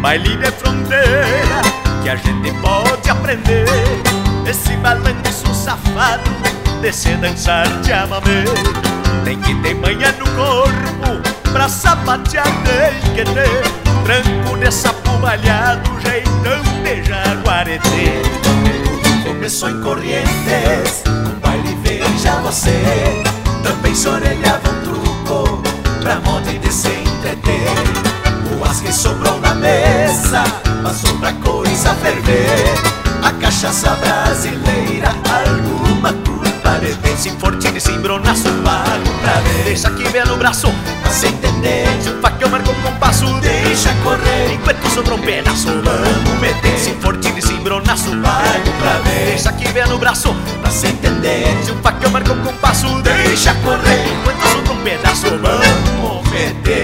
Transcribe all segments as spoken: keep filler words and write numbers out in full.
baile de fronteira que a gente pode aprender. Esse balanço safado de se dançar de amamê. Tem que ter manha no corpo, pra sapatear tem que ter tranco de sapo malhado, jeitão de jaguareté. Começou em Corrientes, um baile veja você. Também se orelhava um truco, pra moda de se entreter. O as que sobrou na mesa, passou pra coisa ferver. A cachaça brasileira, alguma culpa de ter. Se fortine, se embronaço, pago pra ver. deixa que venha no braço, pra se entender. se o facão marcou com compasso, deixa correr. enquanto sobrou um pedaço, vamos meter. se fortine, se embronaço, pago pra ver. deixa que venha no braço, pra se entender. se o facão marcou com compasso, deixa correr. enquanto sobrou um pedaço, vamos meter.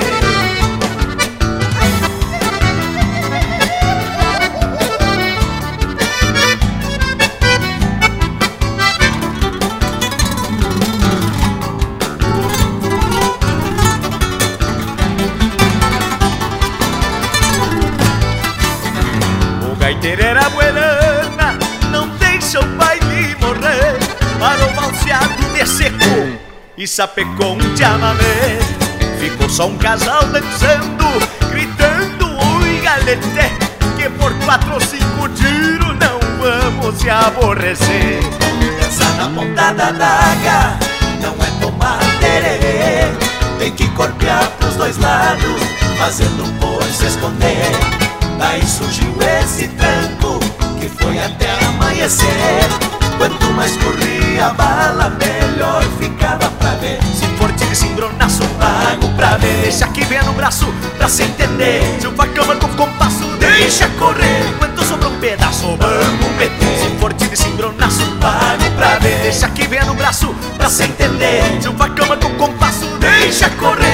O gaiteiro era buenana, não deixa o baile morrer. Parou valseado de seco e sapecou um chamamé. Ficou só um casal dançando, gritando oi galeté, que por quatro ou cinco tiros não vamos se aborrecer. Dança na ponta da daga, não é tomar tererê. Tem que corpear pros dois lados, fazendo por se esconder. Daí surgiu esse tranco, que foi até amanhecer. Quanto mais corria a bala, melhor ficava pra ver. Se forte de cimbronaço, pago pra ver. deixa que venha no braço, pra se entender. se o facão marcou com compasso, deixa correr. enquanto sobra um pedaço, vamos meter. se forte de cimbronaço, pago pra ver. deixa que venha no braço, pra se entender. se o facão marcou com compasso, deixa correr.